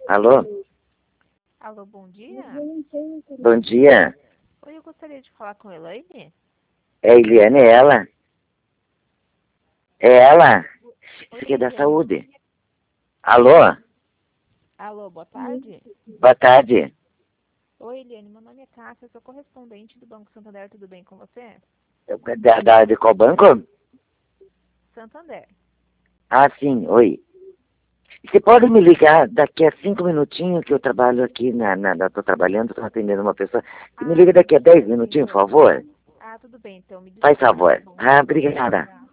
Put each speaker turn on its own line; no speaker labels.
Alô?
Alô, bom dia.
Bom dia.
Oi, eu gostaria de falar com a Elaine.
É a Eliane, é ela? É ela? Isso
Oi,
aqui é da
Eliane.
saúde. Alô?
Alô, boa tarde.
Boa tarde.
Oi, Eliane, meu nome é Cássia, eu sou correspondente do Banco Santander, tudo bem com você?
De qual banco?
Santander.
Ah, sim, oi. Você pode me ligar daqui a 5 minutinhos que eu trabalho aqui tô trabalhando, estou atendendo uma pessoa. Você me
Ah,
liga
me
daqui a 10
desculpe,
minutinhos, por
então.
favor?
Ah, tudo bem, então, me
Faz
desculpe, tá
favor.
bom.
Ah, obrigada.